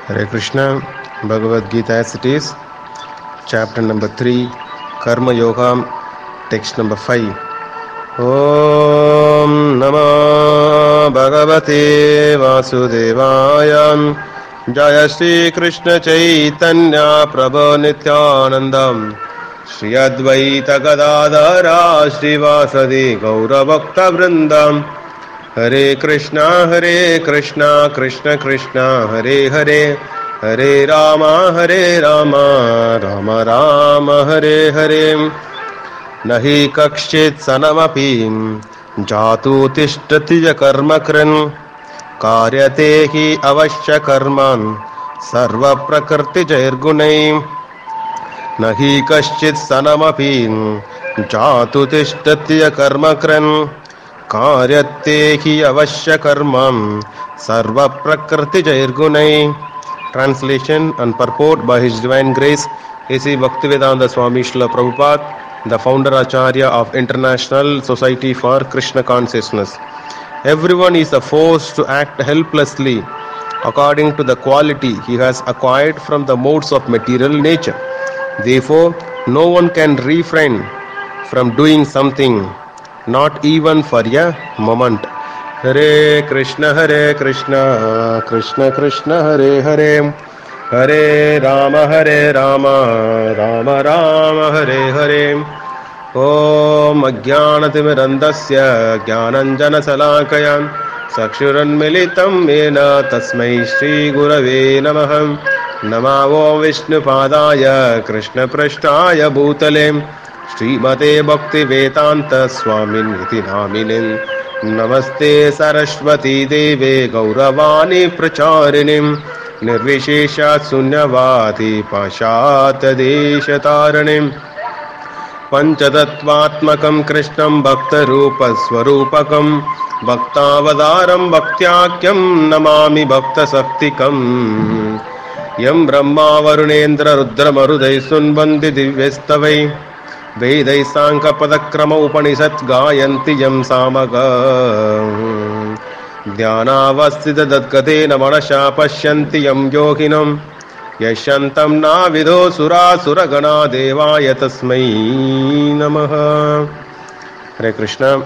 Hare Krishna, Bhagavad Gita as it is, chapter number 3, Karma Yoga, text number 5. Om Namo Bhagavate Vasudevaya Jaya Shri Krishna Chaitanya Prabhu Nityanandam Shri Advaita Gadadhara Srivasadi Gaura Bhakta Vrindam Hare Krishna, Krishna Krishna, Hare Hare, Hare Rama, Rama Rama, Hare Hare. Nahi kakshit sanamapi jatu tishtati karma kran karyate hi avashya karman sarva prakrti jairgunai. Nahi kakshit sanamapi jatu tishtati karma kran karyate hi avashya karmam sarva prakriti jairgunai. Translation and purport by His Divine Grace A.C. Bhaktivedanta Swami Srila Prabhupada, the founder Acharya of International Society for Krishna Consciousness. Everyone is forced to act helplessly according to the quality he has acquired from the modes of material nature. Therefore, no one can refrain from doing something, not even for a moment. Hare Krishna, Krishna Krishna, Hare Hare, Hare Rama, Rama Rama, Hare Hare. Om Ajnanatimirandasya Jnananjana Salakaya Sakshuranmilitam Mena Tasmai Shri Gurave Namah. Namo Vishnupadaya Krishna Prashtaya Bhutale Srimate Bhakti Vedanta Swamin Iti Naminin. Namaste Saraswati Deve Gauravani Pracharinim Nirvishesha Sunyavati Pashata Deshataranim Panchatattvatmakam Krishnam Bhakta Rupa Swarupakam Bhaktavadaram Bhaktyaakyam Namami Bhakta Saktikam Yam Brahma Varunendra Rudra Marudai Sunbandi Divyastavai Vedai Sanka Padakrama Upanishad Gayanti Yam Samaga Dhyanavastita Dadgatena Manasha Pashyanti Yam Yoginam Yashantam Navido Sura Suragana Devaya Tasmai Namaha. Hare Krishna.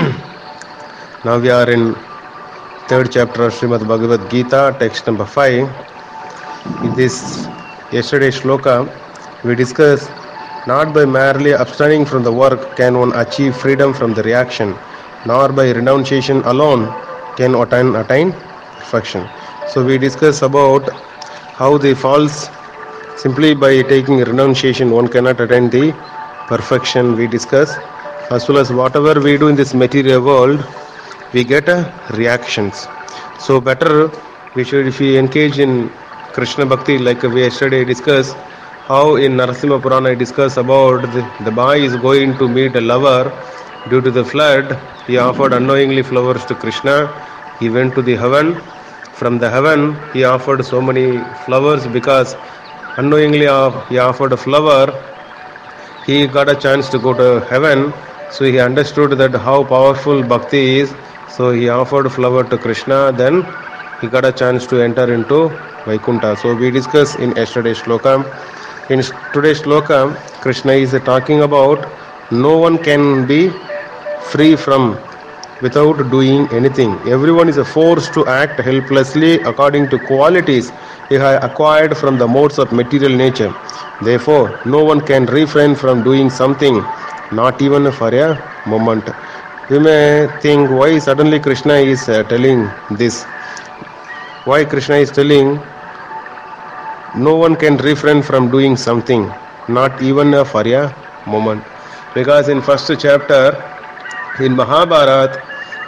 Now we are in third chapter of Srimad Bhagavad Gita, text number 5. In this yesterday's shloka, we discussed not by merely abstaining from the work can one achieve freedom from the reaction, nor by renunciation alone can attain perfection. So we discuss about how the false, simply by taking renunciation one cannot attain the perfection. We discuss, as well as whatever we do in this material world, we get reactions. So better we should, if we engage in Krishna Bhakti, like we yesterday discussed, how in Narasimha Purana I discuss about the boy is going to meet a lover. Due to the flood, he offered unknowingly flowers to Krishna. He went to the heaven. From the heaven, he offered so many flowers because unknowingly he offered a flower. He got a chance to go to heaven. So he understood that how powerful bhakti is. So he offered a flower to Krishna. Then he got a chance to enter into Vaikuntha. So we discuss in yesterday's shloka. In today's shloka, Krishna is talking about no one can be free from without doing anything. Everyone is forced to act helplessly according to qualities he has acquired from the modes of material nature. Therefore, no one can refrain from doing something, not even for a moment. You may think why suddenly Krishna is telling this. Why Krishna is telling no one can refrain from doing something, not even for a moment. Because in first chapter, in Mahabharata,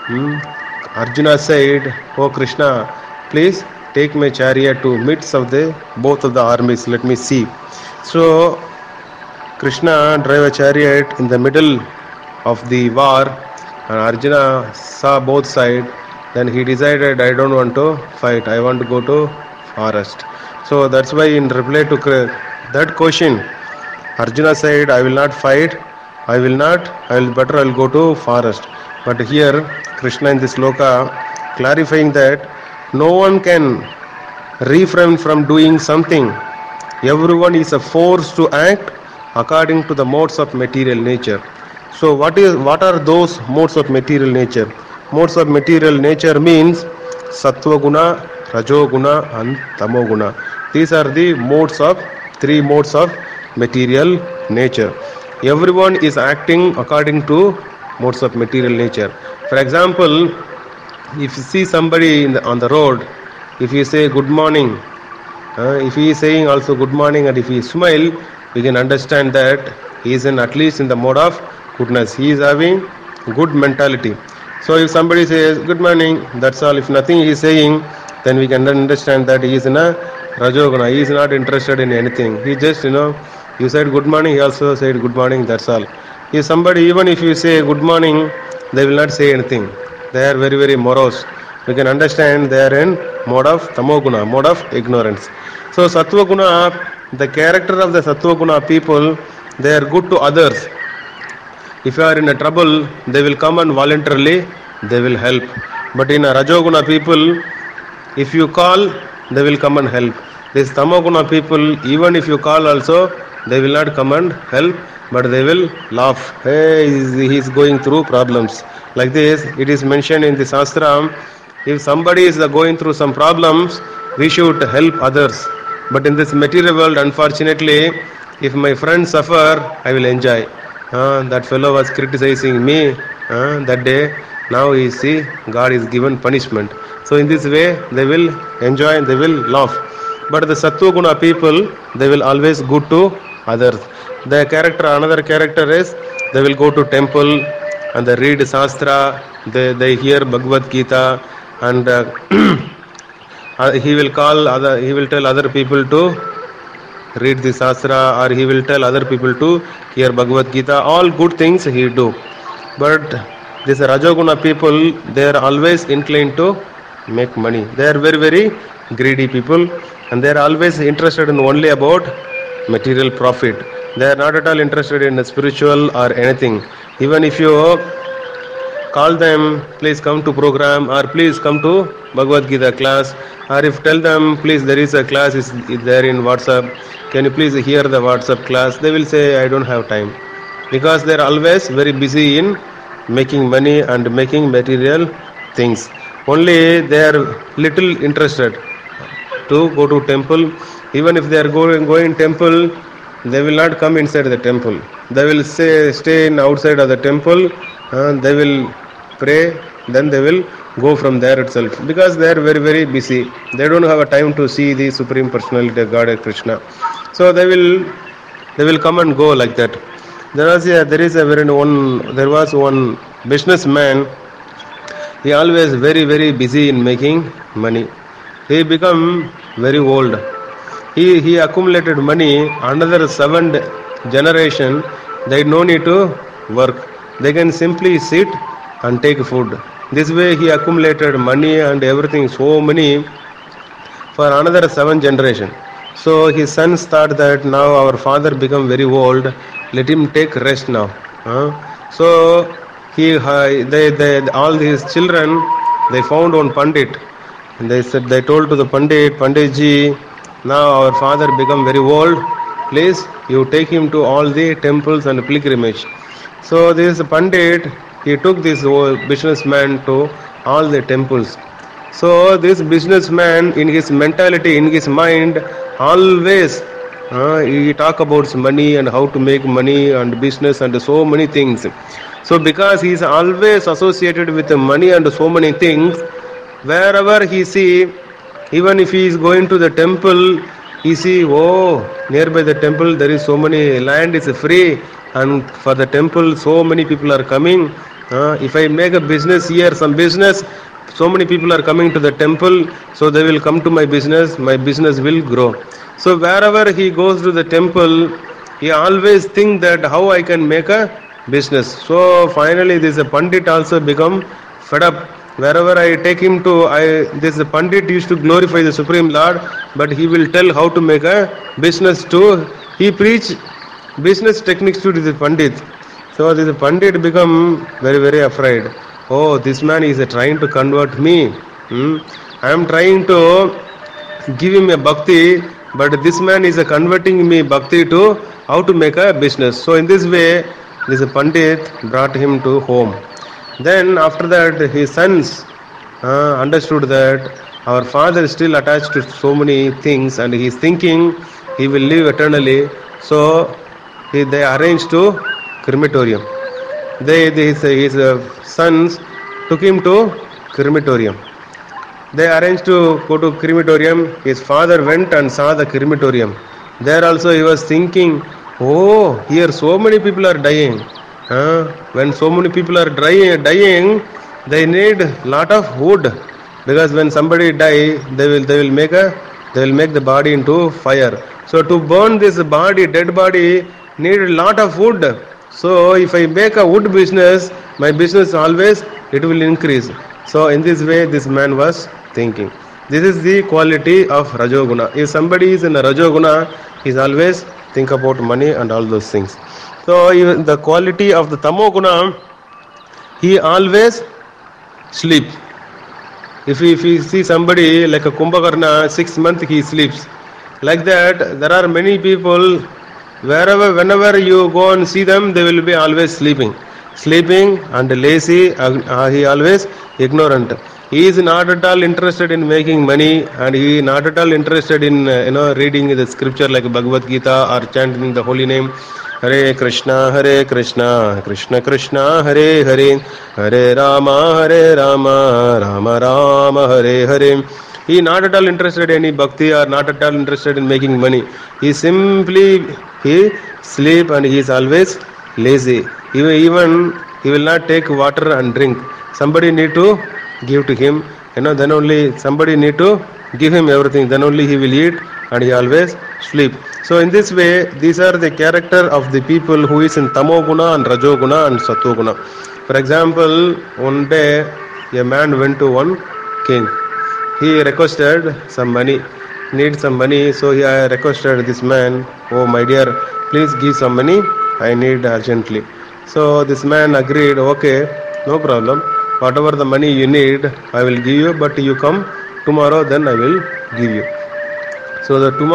Arjuna said, "Oh Krishna, please take my chariot to midst of both of the armies, let me see." So Krishna drive a chariot in the middle of the war, and Arjuna saw both sides. Then he decided, I don't want to fight, I want to go to forest. So that's why in reply to that question, Arjuna said, I will not fight, I'll go to forest. But here Krishna in this sloka clarifying that no one can refrain from doing something. Everyone is forced to act according to the modes of material nature. So what are those modes of material nature? Modes of material nature means sattva guna, rajo guna and tamo guna. These are the three modes of material nature. Everyone is acting according to modes of material nature. For example, if you see somebody on the road, if you say good morning, if he is saying also good morning and if he smile, we can understand that he is at least in the mode of goodness. He is having good mentality. So if somebody says good morning, that's all. If nothing he is saying, then we can understand that he is in a rajoguna. He is not interested in anything. He just, you said good morning, he also said good morning, that's all. If somebody, even if you say good morning, they will not say anything. They are very, very morose. We can understand they are in mode of tamoguna, mode of ignorance. So sattva guna, the character of the sattva guna people, they are good to others. If you are in a trouble, they will come and voluntarily they will help. But in a rajoguna people, if you call, they will come and help. This tamoguna people, even if you call also, they will not come and help, but they will laugh. Hey, he is going through problems. Like this, it is mentioned in the Shastra, if somebody is going through some problems, we should help others. But in this material world, unfortunately, if my friends suffer, I will enjoy. That fellow was criticizing me that day. Now you see, God is given punishment. So in this way, they will enjoy and they will laugh. But the Sattva Guna people, they will always good to others. Their character, another character is, they will go to temple and they read Shastra, they hear Bhagavad Gita, and he will tell other people to read the Shastra, or he will tell other people to hear Bhagavad Gita. All good things he do. But these Rajoguna people, they are always inclined to make money. They are very, very greedy people, and they are always interested in only about material profit. They are not at all interested in spiritual or anything. Even if you call them, please come to program, or please come to Bhagavad Gita class, or if tell them, please there is a class is there in WhatsApp, can you please hear the WhatsApp class, they will say I don't have time, because they are always very busy in making money and making material things. Only they are little interested to go to temple. Even if they are going temple, they will not come inside the temple. They will stay in outside of the temple, and they will pray, then they will go from there itself, because they are very, very busy. They don't have a time to see the Supreme Personality of God, Krishna. So they will come and go like that. There was one businessman. He always very, very busy in making money. He become very old. He accumulated money. Another 7 generation, they no need to work. They can simply sit and take food. This way he accumulated money and everything, so many, for another 7 generation. So his sons thought that now our father become very old, let him take rest now. So all his children, they found one Pandit. And they told to the Pandit ji, now our father become very old, please you take him to all the temples and pilgrimage. So this Pandit, he took this businessman to all the temples. So this businessman, in his mentality, in his mind, always he talk about money and how to make money and business and so many things. So because he is always associated with money and so many things, wherever he see, even if he is going to the temple, he see, nearby the temple there is so many land is free, and for the temple so many people are coming. If I make a business here, some business, so many people are coming to the temple, so they will come to my business will grow. So wherever he goes to the temple, he always think that how I can make a business. So finally this Pandit also become fed up. Wherever I take him to, this Pandit used to glorify the Supreme Lord, but he will tell how to make a business too. He preach business techniques to the Pandit. So this Pandit become very, very afraid. This man is trying to convert me. I am trying to give him a bhakti, but this man is converting me bhakti to how to make a business. So in this way, this Pandit brought him to home. Then after that, his sons understood that our father is still attached to so many things, and he is thinking he will live eternally. So they arranged to crematorium. His sons took him to crematorium. They arranged to go to crematorium. His father went and saw the crematorium. There also he was thinking, oh, here so many people are dying. When so many people are dying, they need lot of wood, because when somebody die, they will make the body into fire. So to burn this dead body, need a lot of wood. So if I make a wood business, my business always it will increase. So in this way, this man was thinking. This is the quality of Rajoguna. If somebody is in a Rajoguna, he is always think about money and all those things. So even the quality of the Tamoguna, he always sleep. If you see somebody like a Kumbhakarna, 6 months he sleeps. Like that, there are many people, whenever you go and see them, they will be always sleeping and lazy. He always ignorant. He is not at all interested in making money, and he is not at all interested in reading the scripture like Bhagavad Gita or chanting the holy name. Hare Krishna, Krishna Krishna, Hare Hare, Hare Rama, Rama Rama, Hare Hare. He is not at all interested in any bhakti or not at all interested in making money. He simply sleep and he is always lazy. Even he will not take water and drink. Somebody need to give to him. Then only somebody need to give him everything. Then only he will eat, and he always sleep. So in this way, these are the character of the people who is in Tamoguna and Rajoguna and Satoguna. For example, one day a man went to one king. He requested some money, need some money. So he requested this man, oh my dear, please give some money, I need urgently. So this man agreed, okay, no problem. Whatever the money you need, I will give you, but you come tomorrow, then I will give you. So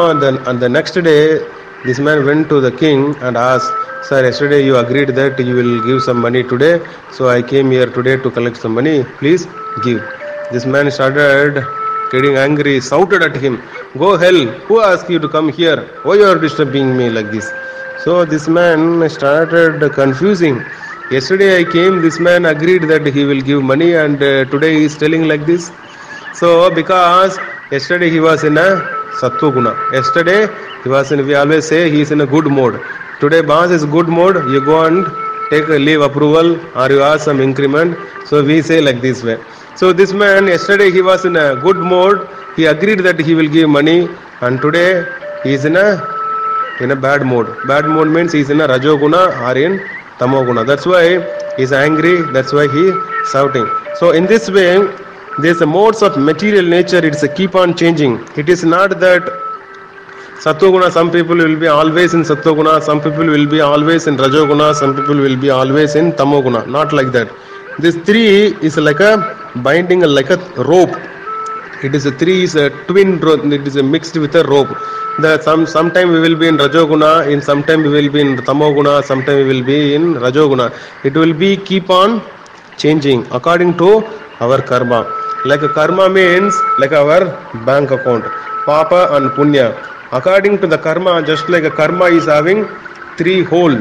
the next day, this man went to the king and asked, sir, yesterday you agreed that you will give some money today, so I came here today to collect some money, please give. This man started getting angry, shouted at him, go hell, who asked you to come here? Why you are disturbing me like this? So this man started confusing. Yesterday I came, this man agreed that he will give money, and today he is telling like this. So because yesterday he was in a Sattva-guna. Yesterday he was we always say he is in a good mode. Today boss is good mode, you go and take a leave approval or you ask some increment. So we say like this way. So this man, yesterday he was in a good mode, he agreed that he will give money, and today he is in a bad mode. Bad mode means he is in a Rajoguna or in Tamoguna. That's why he is angry, that's why he is shouting. So in this way, there is a modes of material nature, it's a keep on changing. It is not that Sattva-guna, some people will be always in Sattva-guna, some people will be always in Rajoguna, some people will be always in Tamoguna. Not like that. This three is like a binding, like a rope. It is a three is a twin rope. It is a mixed with a rope. Sometime we will be in Rajoguna, in sometime we will be in Tamoguna, sometime we will be in Rajoguna. It will be keep on changing according to our karma. Like a karma means like our bank account, Papa and Punya. According to the karma, just like a karma is having three hole.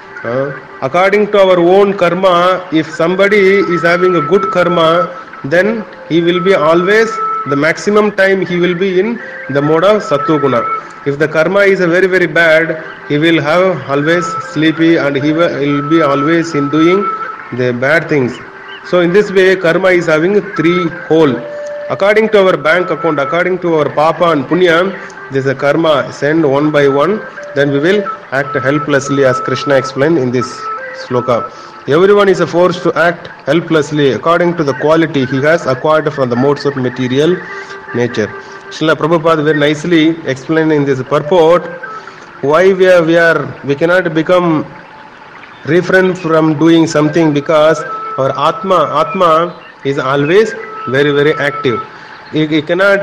According to our own karma, if somebody is having a good karma, then he will be always, the maximum time he will be in the mode of Sattva-guna. If the karma is very very bad, he will have always sleepy and he will be always in doing the bad things. So in this way, karma is having three hole. According to our bank account, according to our Papa and Punya, there is a karma send one by one, then we will act helplessly, as Krishna explained in this sloka. Everyone is forced to act helplessly according to the quality he has acquired from the modes of material nature. Srila Prabhupada very nicely explained in this purport why we cannot become refrain from doing something, because our Atma is always very very active. He cannot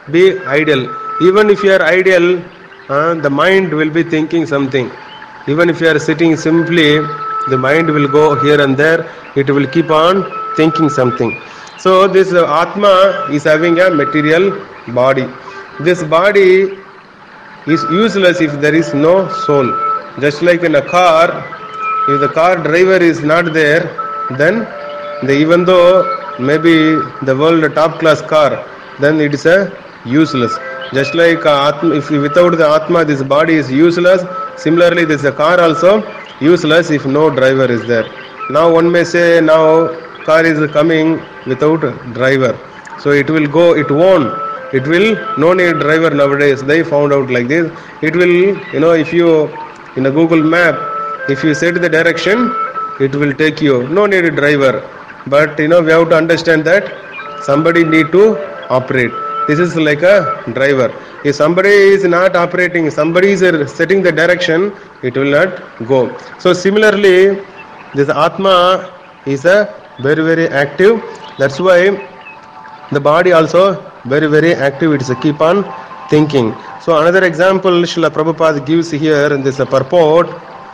be idle. Even if you are idle, the mind will be thinking something. Even if you are sitting simply, the mind will go here and there. It will keep on thinking something. So this Atma is having a material body. This body is useless if there is no soul. Just like in a car, if the car driver is not there, then even though maybe the world top class car, then it is a useless. Just like Atma, if without the Atma this body is useless, similarly this car also useless if no driver is there. Now one may say now car is coming without driver, so it will go, it won't. It will no need driver nowadays. They found out like this. It will, if you in a Google map, if you set the direction, it will take you. No need a driver. But we have to understand that somebody need to operate. This is like a driver. If somebody is not operating, somebody is setting the direction, it will not go. So similarly, this Atma is a very, very active. That's why the body also very, very active. It's a keep on thinking. So another example Srila Prabhupada gives here in this purport.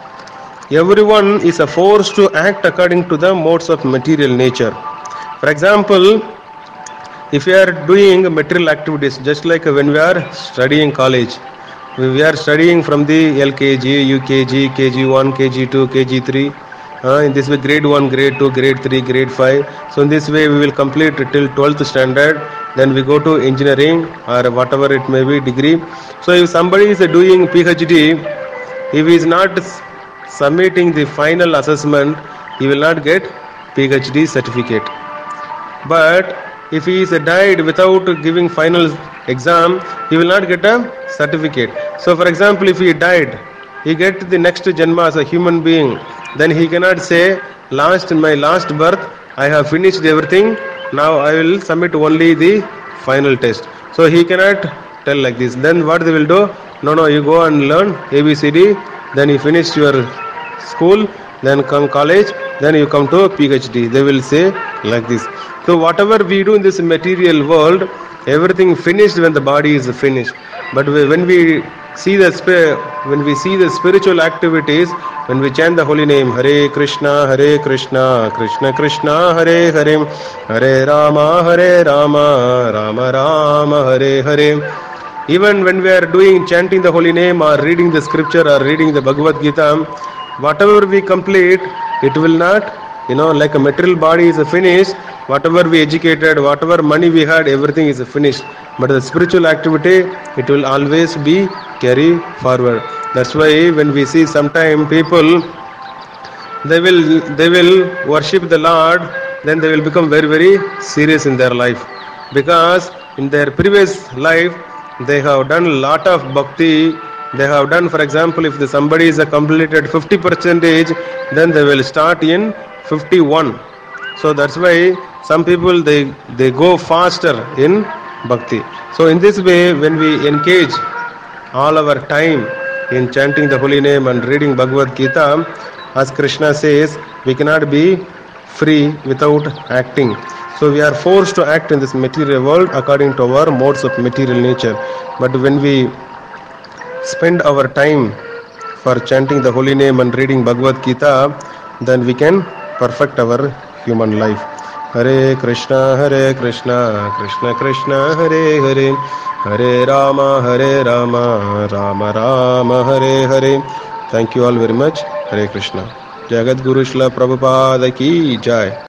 Everyone is forced to act according to the modes of material nature. For example, if we are doing material activities, just like when we are studying college, we are studying from the LKG, UKG, KG1, KG2, KG3. In this way, grade 1, grade 2, grade 3, grade 5. So in this way, we will complete till 12th standard. Then we go to engineering or whatever it may be, degree. So if somebody is doing PhD, if he is not submitting the final assessment, he will not get PhD certificate. But if he is died without giving final exam, he will not get a certificate. So for example, if he died, he get the next Janma as a human being. Then he cannot say, in my last birth, I have finished everything. Now I will submit only the final test. So he cannot tell like this. Then what they will do? No, you go and learn ABCD. Then you finish your school. Then come college. Then you come to PhD. They will say like this. So whatever we do in this material world, everything finished when the body is finished. But when we see the spiritual activities, when we chant the holy name, Hare Krishna, Krishna Krishna, Hare Hare, Hare Rama, Rama Rama, Hare Hare. Even when we are chanting the holy name or reading the scripture or reading the Bhagavad Gita, whatever we complete, it will not, like a material body is finished, whatever we educated, whatever money we had, everything is finished. But the spiritual activity, it will always be carry forward. That's why when we see sometime people, they will worship the Lord, then they will become very, very serious in their life. Because in their previous life, they have done a lot of bhakti. They have done, for example, if somebody is completed 50%, then they will start in 51. So that's why some people they go faster in bhakti. So in this way, when we engage all our time in chanting the holy name and reading Bhagavad Gita, as Krishna says, we cannot be free without acting. So we are forced to act in this material world according to our modes of material nature. But when we spend our time for chanting the holy name and reading Bhagavad Gita, then we can perfect our human life. Hare Krishna, Krishna Krishna, Hare Hare, Hare Rama, Rama Rama, Hare Hare. Thank you all very much. Hare Krishna. Jagat Guru Srila Prabhupada ki Jai.